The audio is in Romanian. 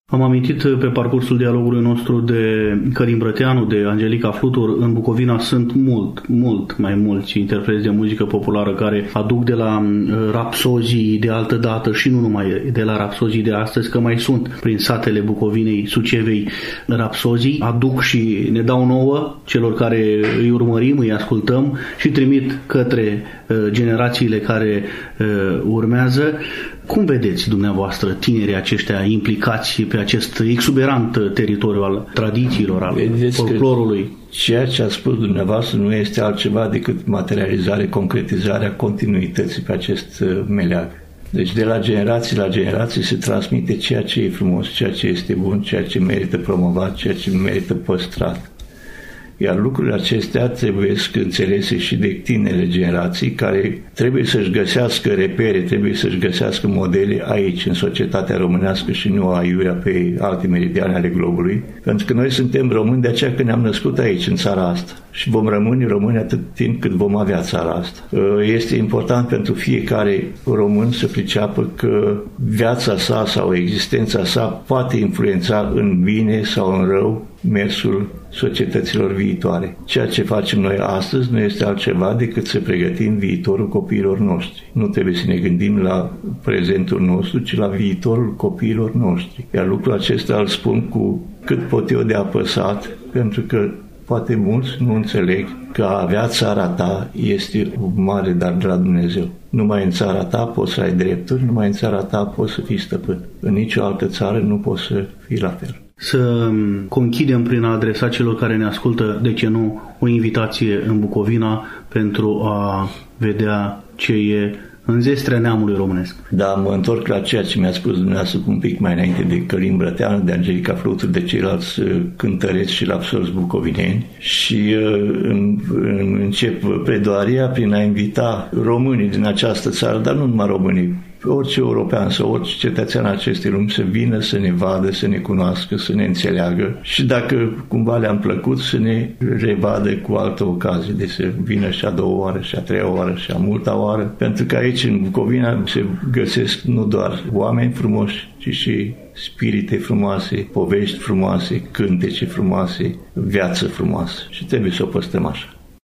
Am amintit pe parcursul dialogului nostru de Călin Brăteanu, de Angelica Flutur. În Bucovina sunt mult mai mulți interpreți de muzică populară care aduc de la rapsozii de altă dată și nu numai de la rapsozii de astăzi, că mai sunt prin satele Bucovinei, Sucevei, rapsozii, aduc și ne dau nouă celor care îi urmărim, îi ascultăm și trimit către generațiile care urmează. Cum vedeți dumneavoastră tinerii aceștia implicați pe acest exuberant teritoriu al tradițiilor, al folclorului? Ceea ce a spus dumneavoastră nu este altceva decât materializare, concretizarea continuității pe acest meleag. Deci de la generații la generații se transmite ceea ce e frumos, ceea ce este bun, ceea ce merită promovat, ceea ce merită păstrat. Iar lucrurile acestea trebuie să înțelese și de tinere generații care trebuie să-și găsească repere, trebuie să-și găsească modele aici, în societatea românească și nu aiurea pe alte meridiane ale globului. Pentru că noi suntem români de aceea că ne-am născut aici, în țara asta. Și vom rămâne români atât timp cât vom avea țara asta. Este important pentru fiecare român să priceapă că viața sa sau existența sa poate influența în bine sau în rău mersul societăților viitoare. Ceea ce facem noi astăzi nu este altceva decât să pregătim viitorul copiilor noștri. Nu trebuie să ne gândim la prezentul nostru, ci la viitorul copiilor noștri. Iar lucrul acesta îl spun cu cât pot eu de apăsat, pentru că poate mulți nu înțeleg că a avea țara ta este un mare dar de la Dumnezeu. Numai în țara ta poți să ai drepturi, numai în țara ta poți să fii stăpân. În nicio altă țară nu poți să fii la fel. Să conchidem prin a adresa celor care ne ascultă, de ce nu, o invitație în Bucovina pentru a vedea ce e în zestrea neamului românesc. Da, mă întorc la ceea ce mi-a spus dumneavoastră un pic mai înainte de Călin Brăteanu, de Angelica Flutur, de ceilalți cântăreți și rapsozi bucovineni și încep pledoaria prin a invita românii din această țară, dar nu numai românii, orice european sau orice cetățean acestei lumi să vină, să ne vadă, să ne cunoască, să ne înțeleagă și dacă cumva le-am plăcut să ne revadă cu altă ocazie, de să vină și a doua oară, și a treia oară, și a multa oară, pentru că aici în Bucovina se găsesc nu doar oameni frumoși, ci și spirite frumoase, povești frumoase, cântece frumoase, viață frumoasă și trebuie să o păstrăm așa.